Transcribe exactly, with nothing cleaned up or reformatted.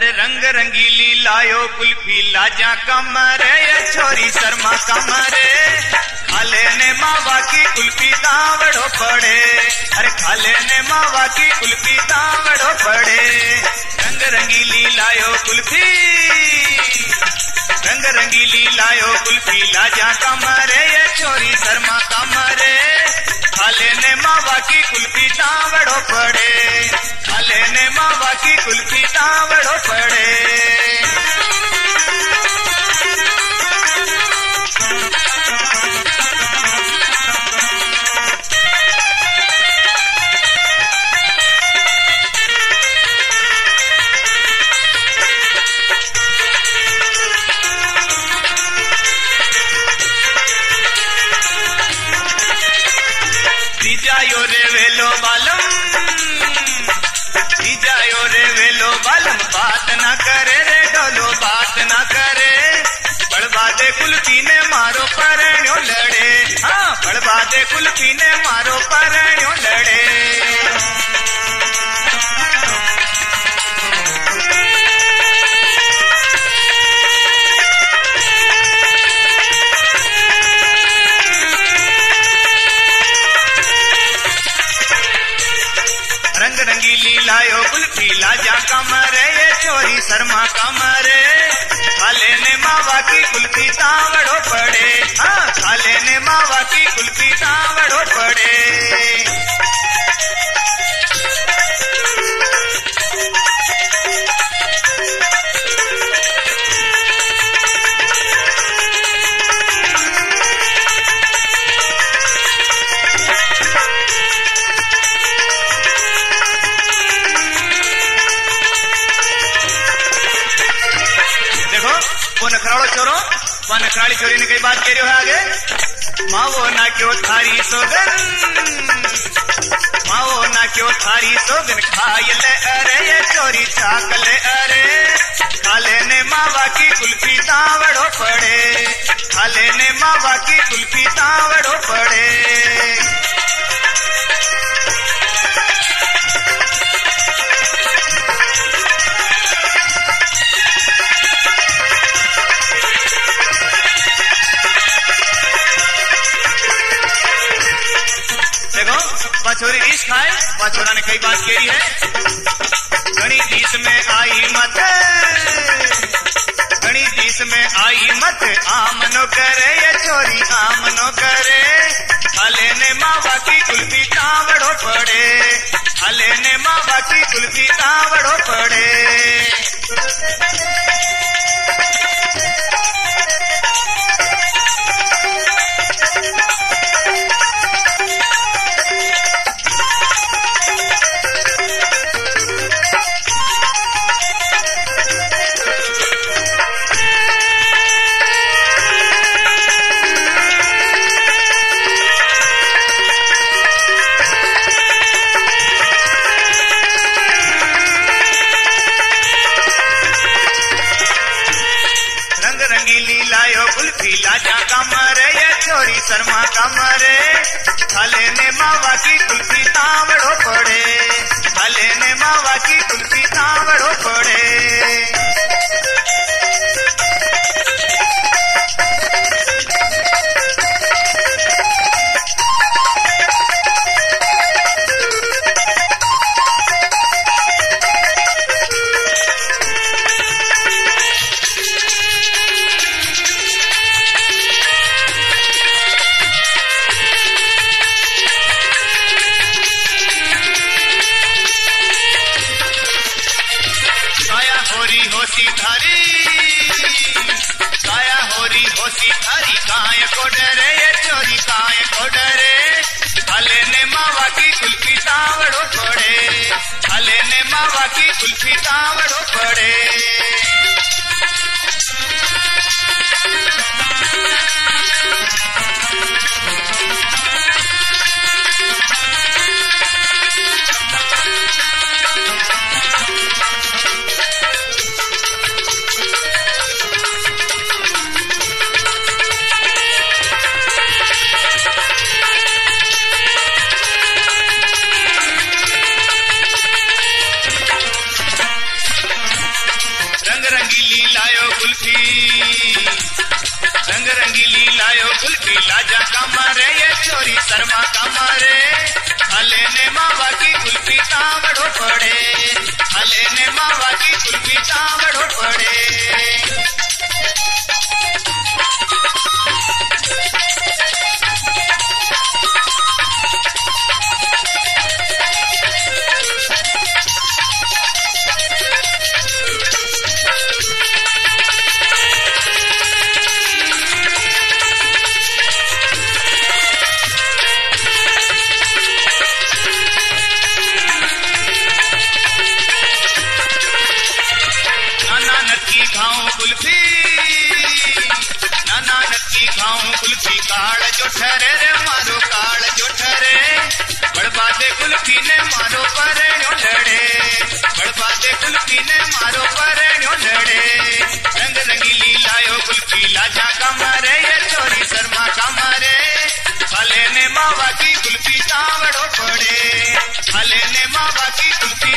अरे रंग रंगीली लायो कुल्फी लाजा कमरे ये छोरी शर्मा कमरे खाले ने मावा की कुल्फी तावड़ो पड़े। अरे खाले ने मावा की कुल्फी तावड़ो पड़े। रंग रंगीली लायो कुल्फी रंग रंगीली लायो कुल्फी लाजा कमरे ये छोरी शर्मा कमरे खाले ने मावा की कुल्फी तावड़ो पड़े। खाले ने मावा की कुल्फी तावड़ो पड़े। जायो रे वेलो बालम जायो रे वेलो बालम बात ना करे रे डोलो बात ना करे। बड़बादे कुल्फी ने मारो परण्यो लड़े। हाँ बड़बादे कुल्फी ने मारो परण्यो लड़े। रंग रंगीली लायो कुल्फी लाजा कमरे ये छोरी शर्मा कमरे खाले ने मावा की कुल्फी तावड़ो पड़े। हाँ खाले ने मावा की कुल्फी तावड़ो पड़े। वो नखराड़ो छोरो वो नखराड़ी छोरी ने कई बात कह रही है आगे। मावो ना क्यों थारी सोगन मावो ना क्यों थारी सोगन खाई ले अरे ये चोरी चाक ले अरे। खाले ने मावा की कुल्फी तावड़ो पड़े। खाले ने मावा की कुल्फी तावड़ो पड़े। छोरी रीस खाए वह छोरा ने कई बात कही है। घनी तीस में आई मत घनी तीस में आई मत आमनो करे ये छोरी आमनो करे। खाले ने मावा की कुल्फी तावड़ो पड़े। खाले ने मावा की कुल्फी तावड़ो पड़े। लाजा कमरे ये छोरी शर्मा कमरे खाले ने मावा की कुल्फी तावड़ो पड़े। खाले ने मावा की कुल्फी तावड़ो पड़े। होसी थारी काया होरी होसी थारी काय को डरे ये चोरी काय को डरे। खाले ने मावा की कुल्फी तावड़ो पड़े। खाले ने मावा की कुल्फी तावड़ो पड़े। तावड़ो पड़े, खाले ने मावा की कुल्फी तावड़ो पड़े। खाऊं कुल्फी, नाना नक्की खाऊं कुल्फी, काल जो ठहरे रे मारो काल जो ठहरे, बड़बादे कुल्फी ने मारो परे लड़े, बड़बादे कुल्फी ने मारो परे लड़े। रंग रंगीली लायो कुल्फी लाजा कमरे, ये छोरी शर्मा कमरे, खाले ने मावा की कुल्फी तावड़ो पड़े, खाले ने मावा की कुल्फी